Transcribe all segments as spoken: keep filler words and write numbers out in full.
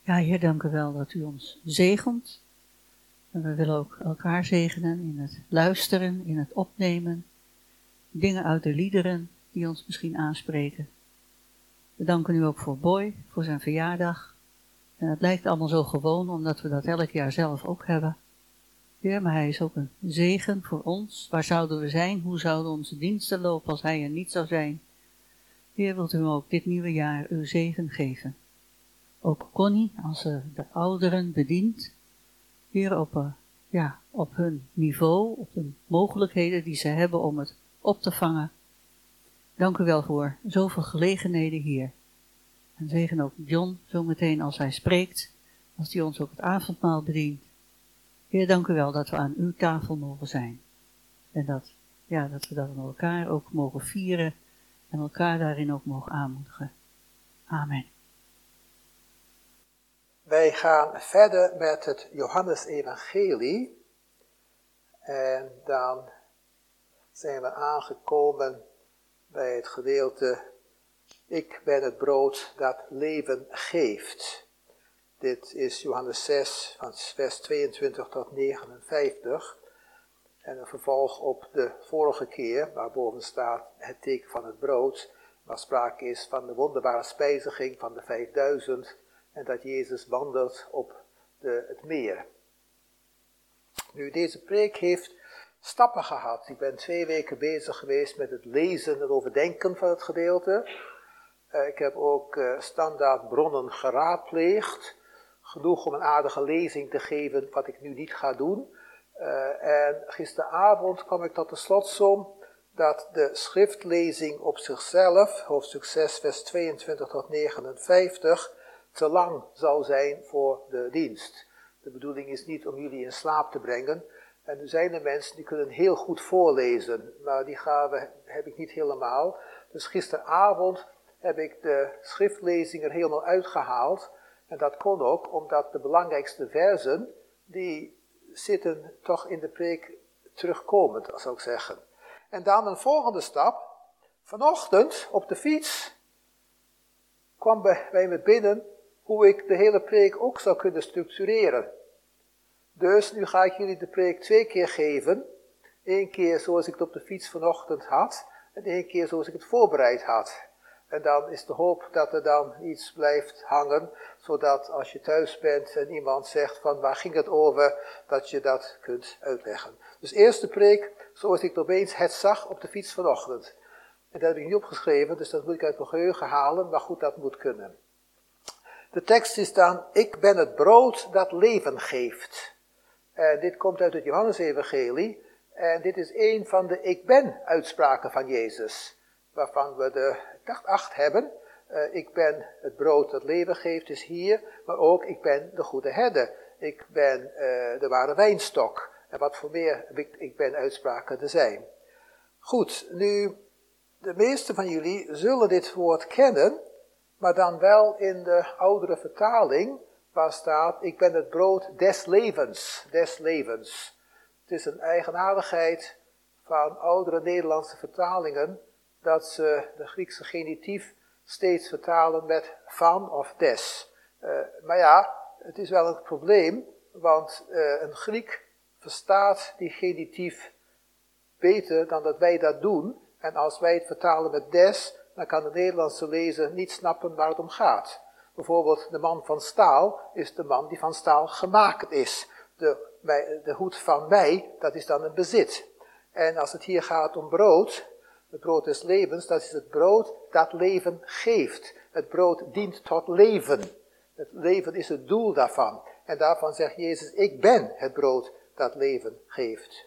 Ja, Heer, dank u wel dat u ons zegent. En we willen ook elkaar zegenen in het luisteren, in het opnemen. Dingen uit de liederen die ons misschien aanspreken. We danken u ook voor Boy, voor zijn verjaardag. En het lijkt allemaal zo gewoon, omdat we dat elk jaar zelf ook hebben. Heer, maar hij is ook een zegen voor ons. Waar zouden we zijn? Hoe zouden onze diensten lopen als hij er niet zou zijn? Heer, wilt u ook dit nieuwe jaar uw zegen geven. Ook Connie, als ze de ouderen bedient. Heer, op, uh, ja, op hun niveau, op de mogelijkheden die ze hebben om het op te vangen. Dank u wel voor zoveel gelegenheden hier. En zegen ook John zometeen als hij spreekt, als hij ons ook het avondmaal bedient. Heer, dank u wel dat we aan uw tafel mogen zijn. En dat, ja, dat we dat met elkaar ook mogen vieren en elkaar daarin ook mogen aanmoedigen. Amen. Wij gaan verder met het Johannesevangelie. En dan zijn we aangekomen bij het gedeelte: Ik ben het brood dat leven geeft. Dit is Johannes zes, van vers tweeëntwintig tot negenenvijftig. En een vervolg op de vorige keer, waarboven staat het teken van het brood, waar sprake is van de wonderbare spijziging van de vijfduizend en dat Jezus wandelt op de, het meer. Nu, deze preek heeft stappen gehad. Ik ben twee weken bezig geweest met het lezen en overdenken van het gedeelte. Uh, ik heb ook uh, standaard bronnen geraadpleegd. Genoeg om een aardige lezing te geven, wat ik nu niet ga doen. Uh, en gisteravond kwam ik tot de slotsom dat de schriftlezing op zichzelf, hoofdstuk zes, vers tweeëntwintig tot negenenvijftig, te lang zou zijn voor de dienst. De bedoeling is niet om jullie in slaap te brengen. En er zijn er mensen die kunnen heel goed voorlezen, maar die gaven heb ik niet helemaal. Dus gisteravond heb ik de schriftlezing er helemaal uitgehaald. En dat kon ook omdat de belangrijkste versen, die zitten toch in de preek terugkomend, zou ik zeggen. En dan een volgende stap. Vanochtend op de fiets kwam bij me binnen hoe ik de hele preek ook zou kunnen structureren. Dus nu ga ik jullie de preek twee keer geven. Eén keer zoals ik het op de fiets vanochtend had. En één keer zoals ik het voorbereid had. En dan is de hoop dat er dan iets blijft hangen. Zodat als je thuis bent en iemand zegt van waar ging het over. Dat je dat kunt uitleggen. Dus eerst de preek zoals ik het opeens het zag op de fiets vanochtend. En dat heb ik niet opgeschreven. Dus dat moet ik uit mijn geheugen halen. Maar goed, dat moet kunnen. De tekst is dan: Ik ben het brood dat leven geeft. En dit komt uit het Johannesevangelie. En dit is een van de ik ben uitspraken van Jezus. Waarvan we de, ik dacht, acht hebben. Uh, ik ben het brood dat leven geeft, is hier. Maar ook, ik ben de goede herder. Ik ben uh, de ware wijnstok. En wat voor meer ik, ik ben uitspraken er zijn. Goed, nu, de meeste van jullie zullen dit woord kennen. Maar dan wel in de oudere vertaling, waar staat: ik ben het brood des levens, des levens. Het is een eigenaardigheid van oudere Nederlandse vertalingen, dat ze de Griekse genitief steeds vertalen met van of des. Uh, maar ja, het is wel een probleem, want uh, een Griek verstaat die genitief beter dan dat wij dat doen. En als wij het vertalen met des, dan kan de Nederlandse lezer niet snappen waar het om gaat. Bijvoorbeeld de man van staal is de man die van staal gemaakt is. De, de hoed van mij, dat is dan een bezit. En als het hier gaat om brood, het brood des levens, dat is het brood dat leven geeft. Het brood dient tot leven. Het leven is het doel daarvan. En daarvan zegt Jezus: ik ben het brood dat leven geeft.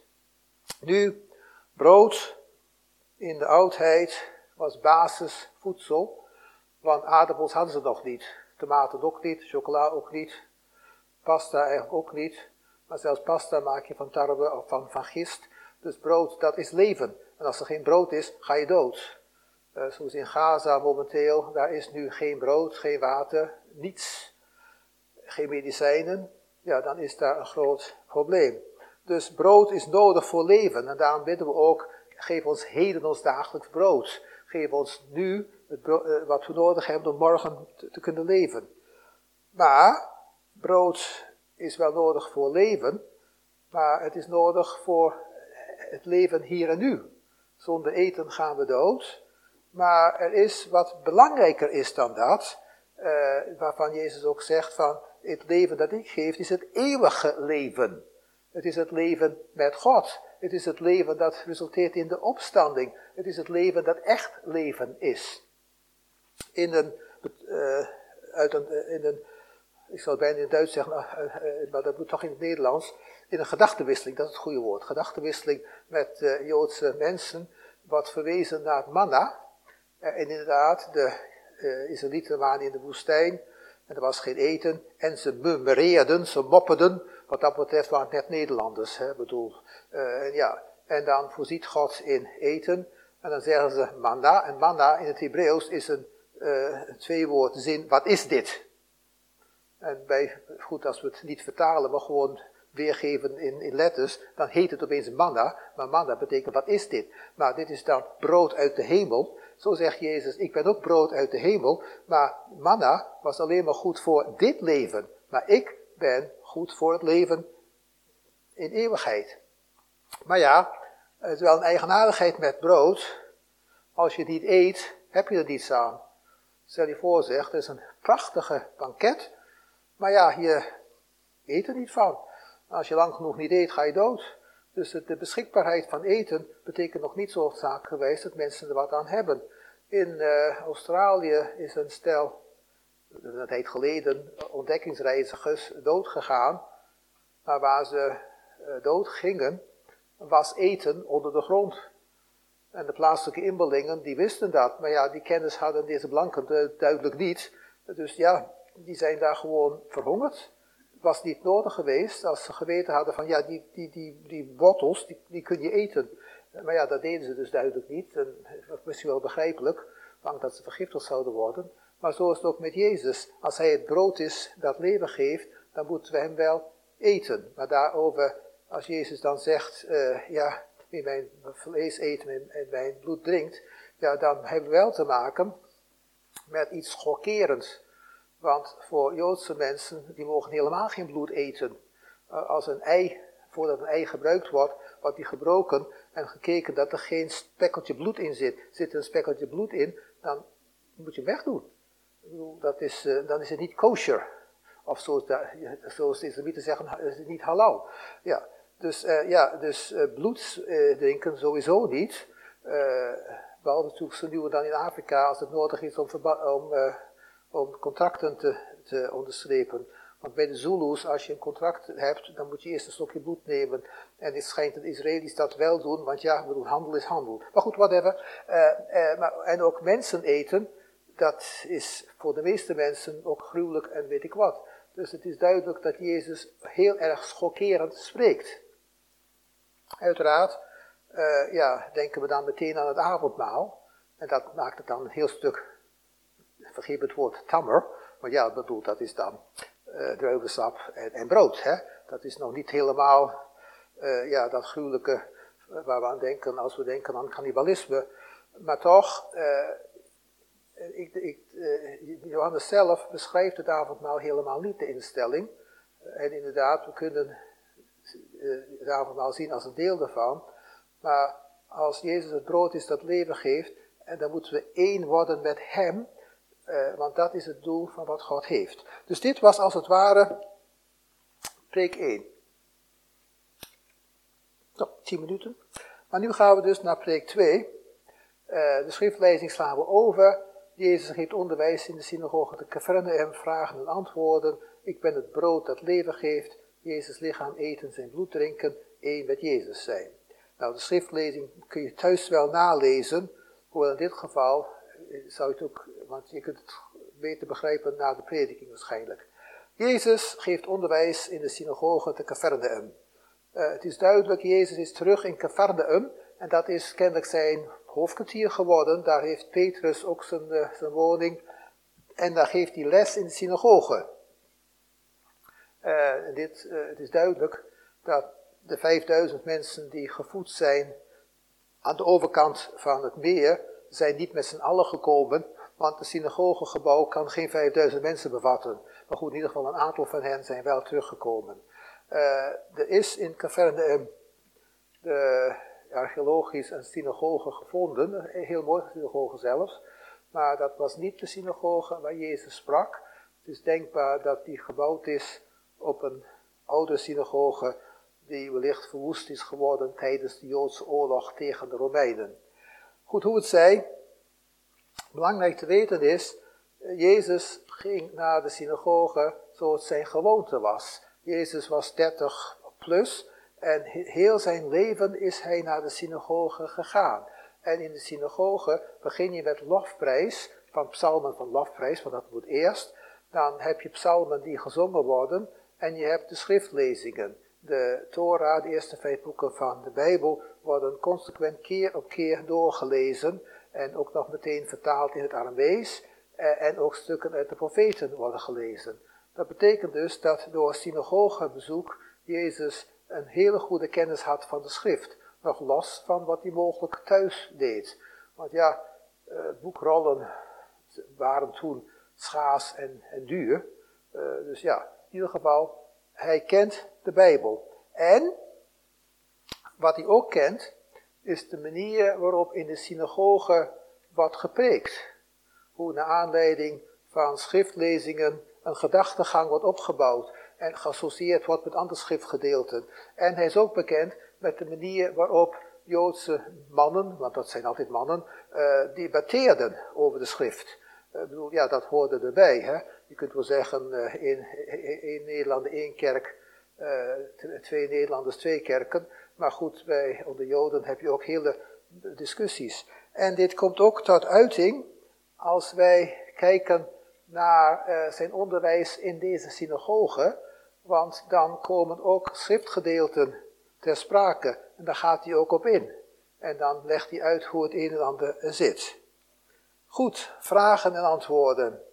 Nu, brood in de oudheid was basisvoedsel, want aardappels hadden ze nog niet. Tomaten ook niet, chocola ook niet, pasta eigenlijk ook niet. Maar zelfs pasta maak je van tarwe of van, van gist. Dus brood, dat is leven. En als er geen brood is, ga je dood. Uh, zoals in Gaza momenteel, daar is nu geen brood, geen water, niets. Geen medicijnen. Ja, dan is daar een groot probleem. Dus brood is nodig voor leven. En daarom bidden we ook: geef ons heden ons dagelijks brood. Geef ons nu het brood, uh, wat we nodig hebben om morgen te, te kunnen leven. Maar brood is wel nodig voor leven, maar het is nodig voor het leven hier en nu. Zonder eten gaan we dood. Maar er is wat belangrijker is dan dat, uh, waarvan Jezus ook zegt van, het leven dat ik geef is het eeuwige leven. Het is het leven met God. Het is het leven dat resulteert in de opstanding. Het is het leven dat echt leven is. In een, uh, uit een, in een ik zal het bijna in het Duits zeggen, uh, uh, maar dat moet toch in het Nederlands, in een gedachtenwisseling, dat is het goede woord, gedachtenwisseling met uh, Joodse mensen, wat verwezen naar het manna. Uh, en inderdaad, de uh, Israëlieten waren in de woestijn, en er was geen eten, en ze murmureerden, ze mopperden, wat dat betreft waren het net Nederlanders, hè, bedoel. Uh, en, ja, en dan voorziet God in eten, en dan zeggen ze manna, en manna in het Hebreeuws is een uh, tweewoord zin, wat is dit? En bij, goed, als we het niet vertalen, maar gewoon weergeven in, in letters, dan heet het opeens manna, maar manna betekent, wat is dit? Maar dit is dan brood uit de hemel. Zo zegt Jezus, ik ben ook brood uit de hemel, maar manna was alleen maar goed voor dit leven. Maar ik ben goed voor het leven in eeuwigheid. Maar ja, het is wel een eigenaardigheid met brood. Als je het niet eet, heb je er niets aan. Stel je voor, zeg, het is een prachtige banket, maar ja, je eet er niet van. Als je lang genoeg niet eet, ga je dood. Dus de beschikbaarheid van eten betekent nog niet zo zaakgewijs dat mensen er wat aan hebben. In uh, Australië is een stel, een tijd geleden, ontdekkingsreizigers doodgegaan. Maar waar ze uh, dood gingen, was eten onder de grond. En de plaatselijke inboorlingen, die wisten dat. Maar ja, die kennis hadden deze blanken duidelijk niet. Dus ja, die zijn daar gewoon verhongerd. Het was niet nodig geweest als ze geweten hadden van ja, die, die, die, die wortels, die, die kun je eten. Maar ja, dat deden ze dus duidelijk niet. En misschien wel begrijpelijk, bang dat ze vergiftigd zouden worden. Maar zo is het ook met Jezus. Als hij het brood is dat leven geeft, dan moeten we hem wel eten. Maar daarover, als Jezus dan zegt, uh, ja, wie mijn vlees eet en, en mijn bloed drinkt, ja, dan hebben we wel te maken met iets schokkerends. Want voor Joodse mensen, die mogen helemaal geen bloed eten. Uh, als een ei, voordat een ei gebruikt wordt, wordt die gebroken en gekeken dat er geen spekkeltje bloed in zit. Zit er een spekkeltje bloed in, dan moet je hem wegdoen. Ik bedoel, dat is, uh, dan is het niet kosher. Of zoals de, zoals de islamieten zeggen, is het niet halal. Ja, dus, uh, ja, dus uh, bloed uh, drinken sowieso niet. Uh, behalve natuurlijk zo nu en dan in Afrika, als het nodig is om, om, uh, om contracten te, te onderstrepen. Want bij de Zulus, als je een contract hebt, dan moet je eerst een stokje bloed nemen. En het schijnt dat de Israëli's dat wel doen, want ja, bedoel, handel is handel. Maar goed, whatever. Uh, uh, maar, en ook mensen eten, dat is voor de meeste mensen ook gruwelijk en weet ik wat. Dus het is duidelijk dat Jezus heel erg schokkerend spreekt. Uiteraard, uh, ja, denken we dan meteen aan het avondmaal. En dat maakt het dan een heel stuk, vergeet het woord, tammer. Maar ja, ik bedoel, dat is dan uh, druivensap en, en brood. Hè? Dat is nog niet helemaal uh, ja, dat gruwelijke uh, waar we aan denken als we denken aan cannibalisme. Maar toch, uh, ik, ik, uh, Johannes zelf beschrijft het avondmaal helemaal niet, de instelling. Uh, en inderdaad, we kunnen uh, het avondmaal zien als een deel daarvan. Maar als Jezus het brood is dat leven geeft, en dan moeten we één worden met hem. Uh, want dat is het doel van wat God heeft. Dus dit was als het ware preek één. Nog tien minuten. Maar nu gaan we dus naar preek twee. Uh, de schriftlezing slaan we over. Jezus geeft onderwijs in de synagoge te Capernaum, vragen en antwoorden. Ik ben het brood dat leven geeft. Jezus lichaam eten, zijn bloed drinken, één met Jezus zijn. Nou, de schriftlezing kun je thuis wel nalezen. Hoewel in dit geval zou je het ook, want je kunt het beter begrijpen na de prediking waarschijnlijk. Jezus geeft onderwijs in de synagoge te Capernaum. Uh, het is duidelijk, Jezus is terug in Capernaum en dat is kennelijk zijn hoofdkwartier geworden. Daar heeft Petrus ook zijn, uh, zijn woning en daar geeft hij les in de synagoge. Uh, dit, uh, het is duidelijk dat de vijfduizend mensen die gevoed zijn aan de overkant van het meer, zijn niet met z'n allen gekomen, want het synagogegebouw kan geen vijfduizend mensen bevatten. Maar goed, in ieder geval een aantal van hen zijn wel teruggekomen. Uh, er is in Capernaum de archeologisch een synagoge gevonden, een heel mooie synagoge zelfs, maar dat was niet de synagoge waar Jezus sprak. Het is denkbaar dat die gebouwd is op een oude synagoge die wellicht verwoest is geworden tijdens de Joodse oorlog tegen de Romeinen. Goed, hoe het zij, belangrijk te weten is, Jezus ging naar de synagoge zoals zijn gewoonte was. Jezus was dertig plus en heel zijn leven is hij naar de synagoge gegaan. En in de synagoge begin je met lofprijs, van psalmen van lofprijs, want dat moet eerst. Dan heb je psalmen die gezongen worden en je hebt de schriftlezingen. De Torah, de eerste vijf boeken van de Bijbel, worden consequent keer op keer doorgelezen en ook nog meteen vertaald in het Aramees en ook stukken uit de profeten worden gelezen. Dat betekent dus dat door synagogebezoek Jezus een hele goede kennis had van de schrift, nog los van wat hij mogelijk thuis deed. Want ja, boekrollen waren toen schaars en, en duur, uh, dus ja, in ieder geval, hij kent de Bijbel. En, wat hij ook kent, is de manier waarop in de synagoge wordt gepreekt. Hoe naar aanleiding van schriftlezingen een gedachtegang wordt opgebouwd en geassocieerd wordt met andere schriftgedeelten. En hij is ook bekend met de manier waarop Joodse mannen, want dat zijn altijd mannen, uh, debatteerden over de schrift. Ik uh, bedoel, ja, dat hoorde erbij. Hè? Je kunt wel zeggen, uh, in, in, in Nederland één kerk, uh, twee Nederlanders, twee kerken. Maar goed, bij onder Joden heb je ook hele discussies. En dit komt ook tot uiting als wij kijken naar uh, zijn onderwijs in deze synagoge. Want dan komen ook schriftgedeelten ter sprake. En daar gaat hij ook op in. En dan legt hij uit hoe het een en ander zit. Goed, vragen en antwoorden.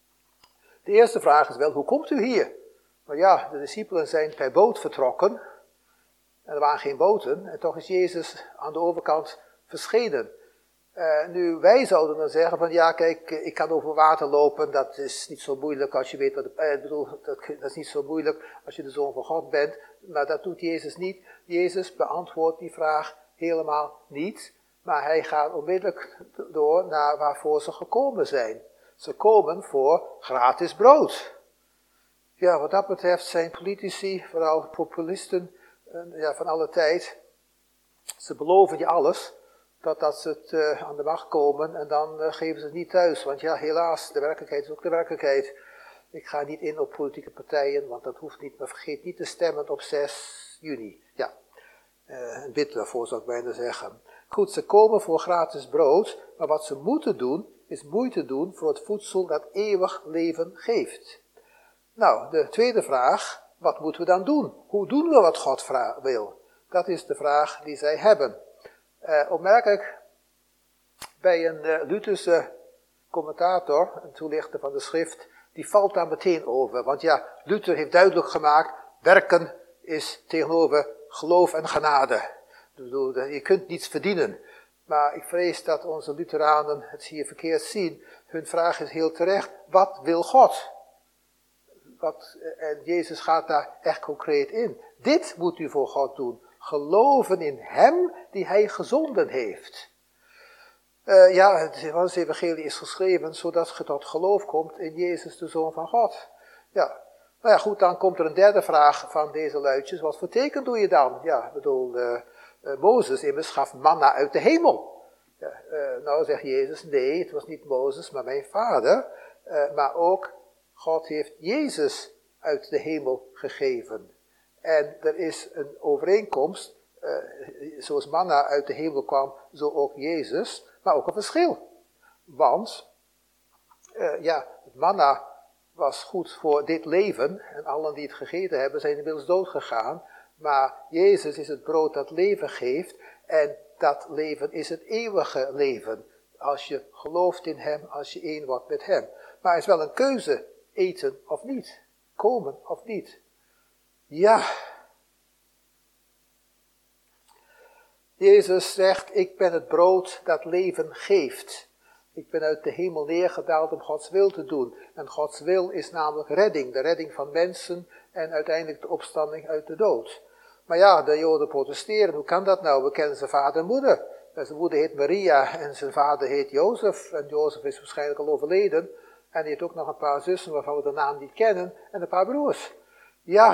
De eerste vraag is wel, hoe komt u hier? Nou ja, de discipelen zijn per boot vertrokken. En er waren geen boten. En toch is Jezus aan de overkant verschenen. Uh, nu, wij zouden dan zeggen van, ja kijk, ik kan over water lopen. Dat is niet zo moeilijk als je weet wat... Ik uh, bedoel, dat, dat is niet zo moeilijk als je de Zoon van God bent. Maar dat doet Jezus niet. Jezus beantwoordt die vraag helemaal niet. Maar hij gaat onmiddellijk door naar waarvoor ze gekomen zijn. Ze komen voor gratis brood. Ja, wat dat betreft zijn politici, vooral populisten uh, ja, van alle tijd, ze beloven je alles, totdat ze het, uh, aan de macht komen en dan uh, geven ze het niet thuis. Want ja, helaas, de werkelijkheid is ook de werkelijkheid. Ik ga niet in op politieke partijen, want dat hoeft niet, maar vergeet niet te stemmen op zes juni. Ja, uh, een bid daarvoor zou ik bijna zeggen. Goed, ze komen voor gratis brood, maar wat ze moeten doen, is moeite doen voor het voedsel dat eeuwig leven geeft. Nou, de tweede vraag, wat moeten we dan doen? Hoe doen we wat God wil? Dat is de vraag die zij hebben. Uh, opmerkelijk, bij een uh, Lutherse commentator, een toelichter van de schrift, die valt daar meteen over. Want ja, Luther heeft duidelijk gemaakt, werken is tegenover geloof en genade. Ik bedoel, je kunt niets verdienen. Maar ik vrees dat onze Lutheranen het hier verkeerd zien. Hun vraag is heel terecht, wat wil God? Wat, en Jezus gaat daar echt concreet in. Dit moet u voor God doen. Geloven in hem die hij gezonden heeft. Uh, ja, het Johannes-evangelie is geschreven zodat je tot geloof komt in Jezus, de Zoon van God. Ja, nou ja, goed, dan komt er een derde vraag van deze luidjes. Wat voor teken doe je dan? Ja, ik bedoel, uh, uh, Mozes immers gaf manna uit de hemel. Ja, uh, nou zegt Jezus, nee, het was niet Mozes, maar mijn vader. Uh, maar ook, God heeft Jezus uit de hemel gegeven. En er is een overeenkomst, uh, zoals manna uit de hemel kwam, zo ook Jezus, maar ook een verschil. Want, uh, ja, het manna was goed voor dit leven, en allen die het gegeten hebben zijn inmiddels dood gegaan, maar Jezus is het brood dat leven geeft, en dat leven is het eeuwige leven, als je gelooft in hem, als je één wordt met hem. Maar het is wel een keuze, eten of niet, komen of niet. Ja, Jezus zegt, ik ben het brood dat leven geeft. Ik ben uit de hemel neergedaald om Gods wil te doen. En Gods wil is namelijk redding. De redding van mensen en uiteindelijk de opstanding uit de dood. Maar ja, de Joden protesteren. Hoe kan dat nou? We kennen zijn vader en moeder. En zijn moeder heet Maria en zijn vader heet Jozef. En Jozef is waarschijnlijk al overleden. En hij heeft ook nog een paar zussen waarvan we de naam niet kennen. En een paar broers. Ja,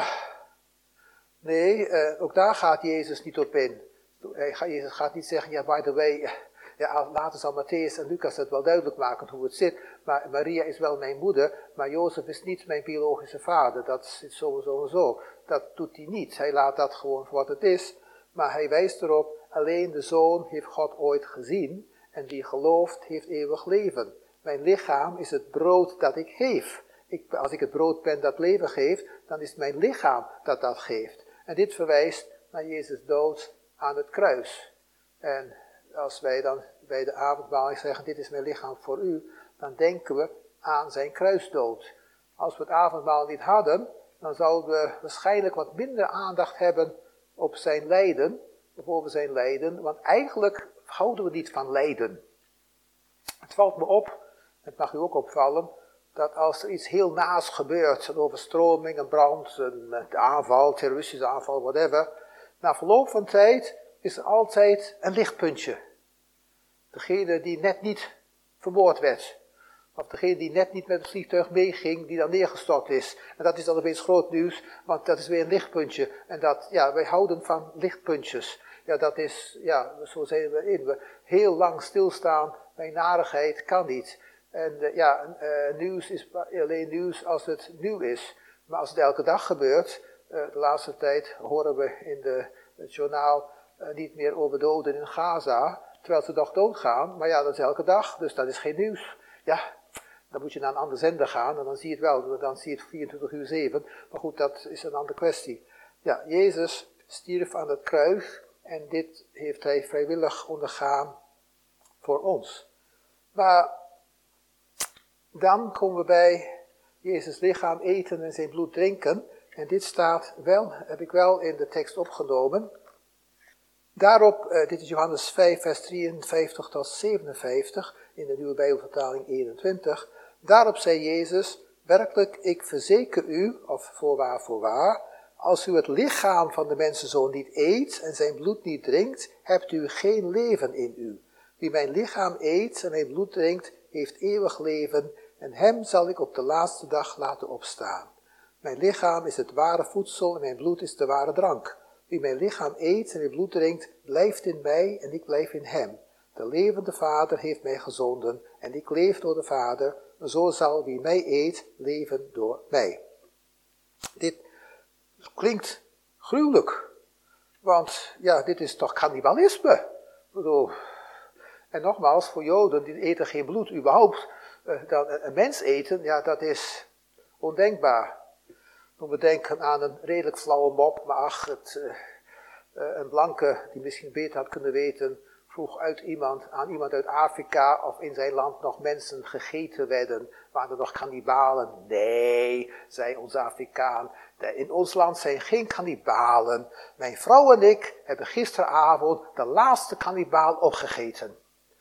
nee, uh, ook daar gaat Jezus niet op in. Jezus gaat niet zeggen, ja, by the way, ja, later zal Matthäus en Lucas het wel duidelijk maken hoe het zit. Maar Maria is wel mijn moeder, maar Jozef is niet mijn biologische vader. Dat zit zo en zo en zo. Dat doet hij niet. Hij laat dat gewoon voor wat het is. Maar hij wijst erop, alleen de Zoon heeft God ooit gezien. En wie gelooft, heeft eeuwig leven. Mijn lichaam is het brood dat ik geef. Ik, als ik het brood ben dat leven geeft, dan is het mijn lichaam dat dat geeft. En dit verwijst naar Jezus' dood aan het kruis. En als wij dan bij de avondmaal zeggen, dit is mijn lichaam voor u, dan denken we aan zijn kruisdood. Als we het avondmaal niet hadden, dan zouden we waarschijnlijk wat minder aandacht hebben op zijn lijden, of over zijn lijden, want eigenlijk houden we niet van lijden. Het valt me op, het mag u ook opvallen, dat als er iets heel naas gebeurt, een overstroming, een brand, een aanval, terroristische aanval, whatever, na verloop van tijd is er altijd een lichtpuntje. Degene die net niet vermoord werd. Of degene die net niet met het vliegtuig meeging, die dan neergestort is. En dat is dan opeens groot nieuws, want dat is weer een lichtpuntje. En dat, ja, wij houden van lichtpuntjes. Ja, dat is, ja, zo zijn we in. We heel lang stilstaan bij narigheid kan niet. En uh, ja, uh, nieuws is alleen nieuws als het nieuw is. Maar als het elke dag gebeurt, uh, de laatste tijd horen we in de, het journaal uh, niet meer over doden in Gaza, terwijl ze toch doodgaan. Maar ja, dat is elke dag, dus dat is geen nieuws. Ja, dan moet je naar een andere zender gaan en dan zie je het wel, dan zie je het vierentwintig uur zeven. Maar goed, dat is een andere kwestie. Ja, Jezus stierf aan het kruis en dit heeft hij vrijwillig ondergaan voor ons. Maar dan komen we bij Jezus' lichaam eten en zijn bloed drinken. En dit staat wel, heb ik wel in de tekst opgenomen. Daarop, uh, dit is Johannes vijf, vers drieënvijftig tot zevenenvijftig, in de nieuwe Bijbelvertaling eenentwintig. Daarop zei Jezus, werkelijk, ik verzeker u, of voorwaar, voorwaar, als u het lichaam van de mensenzoon niet eet en zijn bloed niet drinkt, hebt u geen leven in u. Wie mijn lichaam eet en mijn bloed drinkt, heeft eeuwig leven en hem zal ik op de laatste dag laten opstaan. Mijn lichaam is het ware voedsel en mijn bloed is de ware drank. Wie mijn lichaam eet en mijn bloed drinkt, blijft in mij en ik blijf in hem. De levende Vader heeft mij gezonden en ik leef door de Vader. Zo zal wie mij eet, leven door mij. Dit klinkt gruwelijk, want ja, dit is toch cannibalisme. Ik bedoel, en nogmaals, voor Joden, die eten geen bloed überhaupt, uh, dan een mens eten, ja, dat is ondenkbaar. Toen we denken aan een redelijk flauwe mop, maar ach, het, uh, uh, een blanke, die misschien beter had kunnen weten, vroeg uit iemand, aan iemand uit Afrika of in zijn land nog mensen gegeten werden. Waren er nog kannibalen? Nee, zei onze Afrikaan. In ons land zijn geen kannibalen. Mijn vrouw en ik hebben gisteravond de laatste kannibaal opgegeten.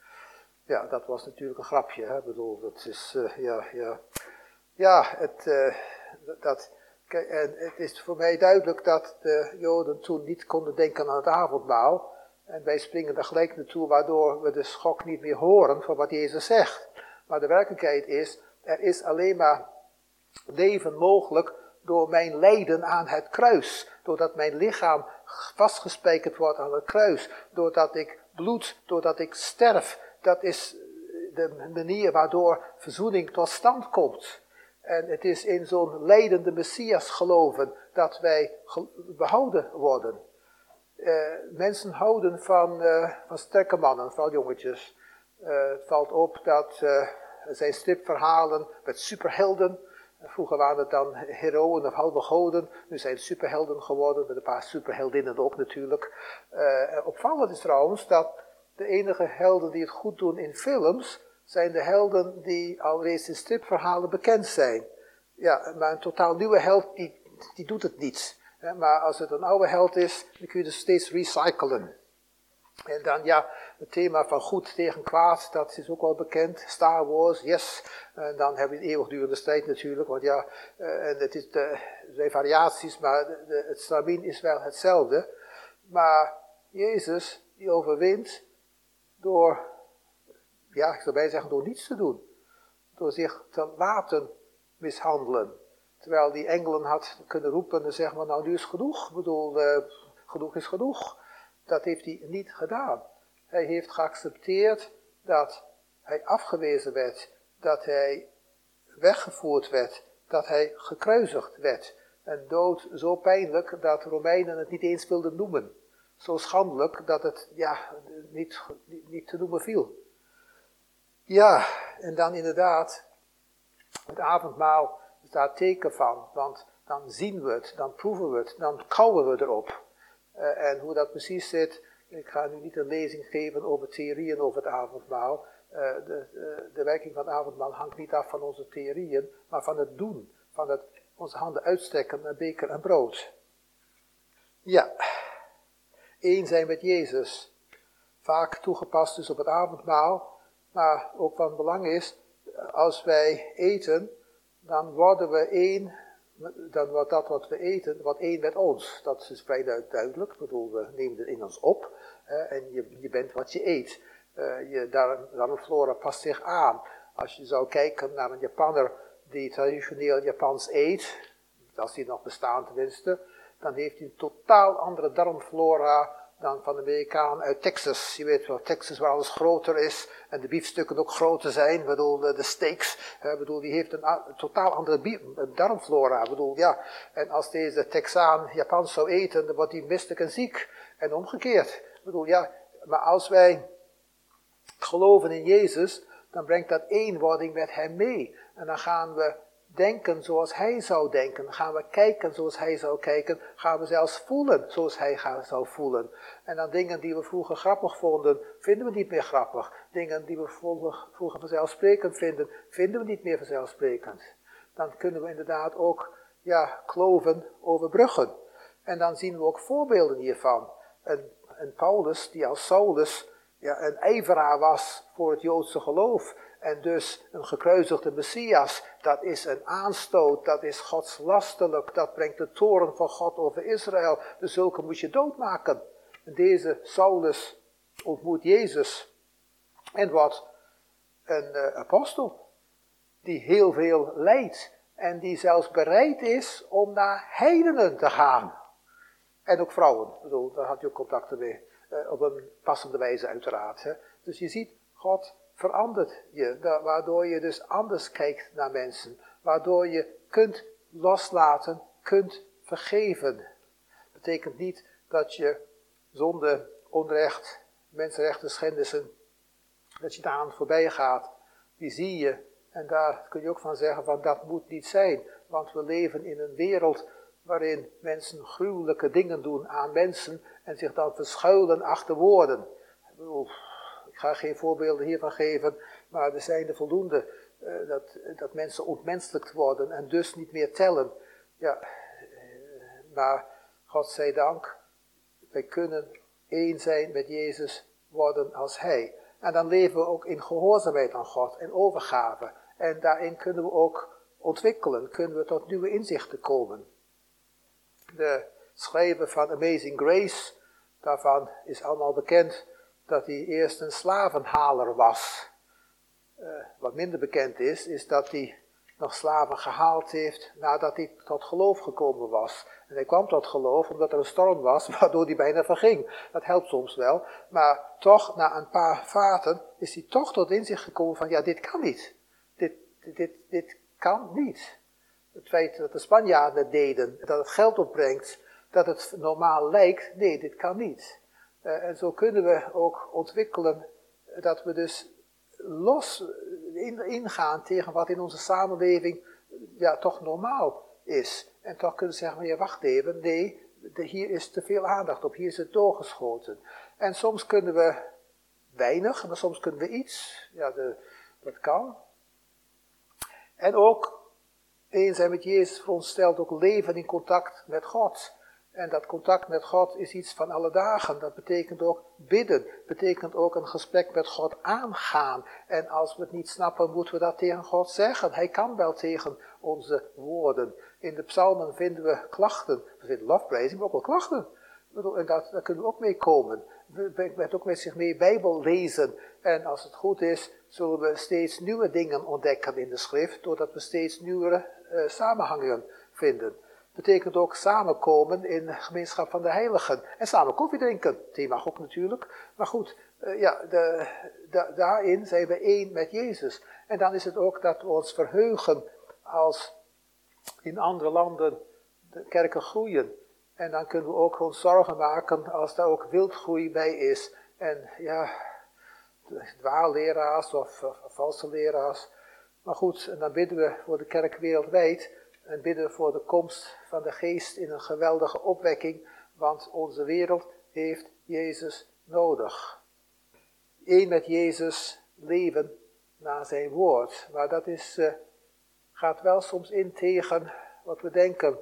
Ja, dat was natuurlijk een grapje. Hè? Ik bedoel, dat is, uh, ja, ja. Ja, het, uh, dat, kijk, en het is voor mij duidelijk dat de Joden toen niet konden denken aan het avondmaal. En wij springen er gelijk naartoe, waardoor we de schok niet meer horen van wat Jezus zegt. Maar de werkelijkheid is, er is alleen maar leven mogelijk door mijn lijden aan het kruis. Doordat mijn lichaam vastgespijkerd wordt aan het kruis. Doordat ik bloed, doordat ik sterf. Dat is de manier waardoor verzoening tot stand komt. En het is in zo'n lijdende Messias geloven dat wij behouden worden. Uh, mensen houden van, uh, van sterke mannen, van jongetjes. Uh, het valt op dat uh, er zijn stripverhalen met superhelden. Vroeger waren het dan heroën of halve goden. Nu zijn het superhelden geworden, met een paar superheldinnen ook natuurlijk. Uh, opvallend is trouwens dat de enige helden die het goed doen in films, zijn de helden die al reeds in stripverhalen bekend zijn. Ja, maar een totaal nieuwe held, die, die doet het niet. Maar als het een oude held is, dan kun je dus steeds recyclen. En dan ja, het thema van goed tegen kwaad, dat is ook wel bekend. Star Wars, yes. En dan heb je een eeuwigdurende strijd natuurlijk, want ja, uh, en het is de, er zijn variaties, maar de, de, het stramien is wel hetzelfde. Maar Jezus, die overwint door, ja, ik zou bijna zeggen, door niets te doen. Door zich te laten mishandelen. Terwijl die engelen had kunnen roepen en zeggen, maar nou nu is genoeg. Ik bedoel, uh, genoeg is genoeg. Dat heeft hij niet gedaan. Hij heeft geaccepteerd dat hij afgewezen werd, dat hij weggevoerd werd, dat hij gekruisigd werd. Een dood zo pijnlijk dat de Romeinen het niet eens wilden noemen. Zo schandelijk dat het ja, niet, niet, niet te noemen viel. Ja, en dan inderdaad, het avondmaal is daar teken van, want dan zien we het, dan proeven we het, dan kauwen we erop. Uh, en hoe dat precies zit, ik ga nu niet een lezing geven over theorieën over het avondmaal. Uh, de, de, de werking van het avondmaal hangt niet af van onze theorieën, maar van het doen, van het onze handen uitstrekken naar beker en brood. Ja, één zijn met Jezus, vaak toegepast dus op het avondmaal, maar ook van belang is, als wij eten, dan worden we één, dan wordt dat wat we eten, wat één met ons. Dat is vrij duidelijk, ik bedoel, we nemen het in ons op, eh, en je, je bent wat je eet. Uh, je darmflora past zich aan. Als je zou kijken naar een Japanner die traditioneel Japans eet, als die nog bestaan tenminste, dan heeft hij een totaal andere darmflora dan van de Amerikaan uit Texas. Je weet wel, Texas waar alles groter is en de biefstukken ook groter zijn. Ik bedoel, de steaks, ik bedoel, die heeft een, een totaal andere bief, een darmflora. Ik bedoel, ja, en als deze Texaan Japans zou eten, dan wordt hij misselijk en ziek. En omgekeerd. Ik bedoel, ja, maar als wij geloven in Jezus, dan brengt dat eenwording met hem mee. En dan gaan we denken zoals hij zou denken. Dan gaan we kijken zoals hij zou kijken. Gaan we zelfs voelen zoals hij zou voelen. En dan dingen die we vroeger grappig vonden, vinden we niet meer grappig. Dingen die we vroeger, vroeger vanzelfsprekend vinden, vinden we niet meer vanzelfsprekend. Dan kunnen we inderdaad ook, ja, kloven overbruggen. En dan zien we ook voorbeelden hiervan. Een, een Paulus, die als Saulus ja, een ijveraar was voor het Joodse geloof. En dus een gekruisigde Messias, dat is een aanstoot, dat is godslastelijk, dat brengt de toorn van God over Israël. Dus zulke moet je doodmaken. En deze Saulus ontmoet Jezus en wordt een uh, apostel, die heel veel lijdt en die zelfs bereid is om naar heidenen te gaan. En ook vrouwen, ik bedoel, daar had je ook contacten mee, uh, op een passende wijze uiteraard. Hè. Dus je ziet, God verandert je, waardoor je dus anders kijkt naar mensen, waardoor je kunt loslaten, kunt vergeven. Dat betekent niet dat je zonde, onrecht, mensenrechten schennissen, dat je daar aan voorbij gaat. Die zie je en daar kun je ook van zeggen van dat moet niet zijn, want we leven in een wereld waarin mensen gruwelijke dingen doen aan mensen en zich dan verschuilen achter woorden. Ik bedoel, ik ga geen voorbeelden hiervan geven, maar er zijn er voldoende uh, dat, dat mensen ontmenselijkt worden en dus niet meer tellen. Ja, uh, maar God zij dank, wij kunnen één zijn met Jezus worden als Hij. En dan leven we ook in gehoorzaamheid aan God en overgave. En daarin kunnen we ook ontwikkelen, kunnen we tot nieuwe inzichten komen. De schrijver van Amazing Grace, daarvan is allemaal bekend dat hij eerst een slavenhaler was. Uh, wat minder bekend is, is dat hij nog slaven gehaald heeft nadat hij tot geloof gekomen was. En hij kwam tot geloof omdat er een storm was, waardoor hij bijna verging. Dat helpt soms wel, maar toch na een paar vaten is hij toch tot inzicht gekomen van ja, dit kan niet. Dit, dit, dit, dit kan niet. Het feit dat de Spanjaarden het deden, dat het geld opbrengt, dat het normaal lijkt, nee, dit kan niet. Uh, en zo kunnen we ook ontwikkelen dat we dus los in, ingaan tegen wat in onze samenleving ja, toch normaal is. En toch kunnen zeggen, maar ja, wacht even, nee, de, hier is te veel aandacht op, hier is het doorgeschoten. En soms kunnen we weinig, maar soms kunnen we iets, ja, de, dat kan. En ook, één zijn met Jezus voor ons stelt ook leven in contact met God. En dat contact met God is iets van alle dagen. Dat betekent ook bidden. Betekent ook een gesprek met God aangaan. En als we het niet snappen, moeten we dat tegen God zeggen. Hij kan wel tegen onze woorden. In de psalmen vinden we klachten. We vinden lofprijzing, maar ook wel klachten. En dat, daar kunnen we ook mee komen. We brengt ook met zich mee Bijbel lezen. En als het goed is, zullen we steeds nieuwe dingen ontdekken in de schrift. Doordat we steeds nieuwere uh, samenhangen vinden. Betekent ook samenkomen in de gemeenschap van de heiligen. En samen koffie drinken. Die mag ook natuurlijk. Maar goed, uh, ja, de, de, daarin zijn we één met Jezus. En dan is het ook dat we ons verheugen als in andere landen de kerken groeien. En dan kunnen we ook ons zorgen maken als daar ook wildgroei bij is. En ja, dwaalleraars of, of, of valse leraars. Maar goed, en dan bidden we voor de kerk wereldwijd. En bidden we voor de komst van de geest in een geweldige opwekking. Want onze wereld heeft Jezus nodig. Eén met Jezus leven naar zijn woord. Maar dat is, uh, gaat wel soms in tegen wat we denken.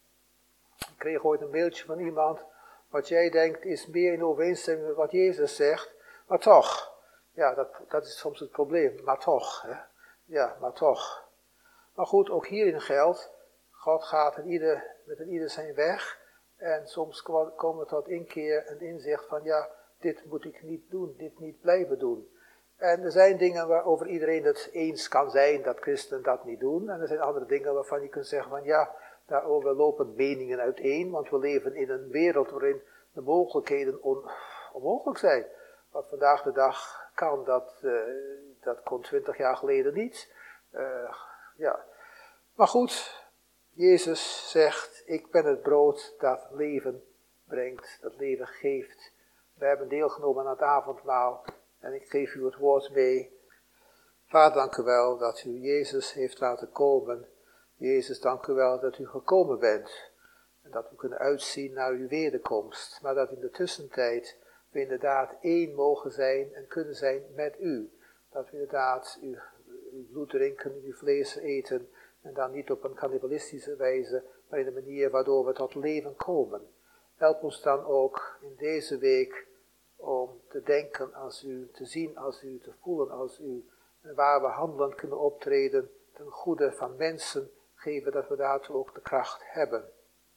Ik kreeg ooit een mailtje van iemand. Wat jij denkt is meer in overeenstemming met wat Jezus zegt. Maar toch. Ja, dat, dat is soms het probleem. Maar toch. Hè? Ja, maar toch. Maar goed, ook hierin geldt. God gaat in ieder, met een ieder zijn weg. En soms komen we tot inkeer en inzicht van ja, dit moet ik niet doen. Dit niet blijven doen. En er zijn dingen waarover iedereen het eens kan zijn dat christenen dat niet doen. En er zijn andere dingen waarvan je kunt zeggen van ja, daarover lopen meningen uiteen. Want we leven in een wereld waarin de mogelijkheden on, onmogelijk zijn. Wat vandaag de dag kan, dat, uh, dat kon twintig jaar geleden niet. Uh, ja. Maar goed, Jezus zegt, ik ben het brood dat leven brengt, dat leven geeft. We hebben deelgenomen aan het avondmaal en ik geef u het woord mee. Vader, dank u wel dat u Jezus heeft laten komen. Jezus, dank u wel dat u gekomen bent. En dat we kunnen uitzien naar uw wederkomst. Maar dat in de tussentijd we inderdaad één mogen zijn en kunnen zijn met u. Dat we inderdaad uw, uw bloed drinken, uw vlees eten. En dan niet op een cannibalistische wijze, maar in een manier waardoor we tot leven komen. Help ons dan ook in deze week om te denken als u, te zien als u, te voelen als u. En waar we handelend kunnen optreden ten goede van mensen, geven dat we daartoe ook de kracht hebben.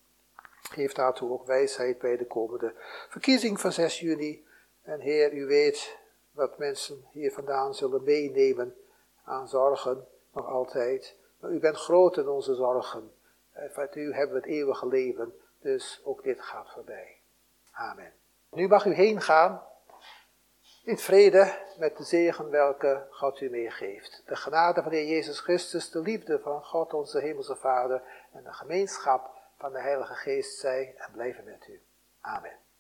Geef daartoe ook wijsheid bij de komende verkiezing van zes juni. En Heer, u weet wat mensen hier vandaan zullen meenemen aan zorgen, nog altijd. Maar u bent groot in onze zorgen. Vanuit u hebben we het eeuwige leven, dus ook dit gaat voorbij. Amen. Nu mag u heen gaan in vrede met de zegen welke God u meegeeft. De genade van de Heer Jezus Christus, de liefde van God onze Hemelse Vader en de gemeenschap van de Heilige Geest zij en blijven met u. Amen.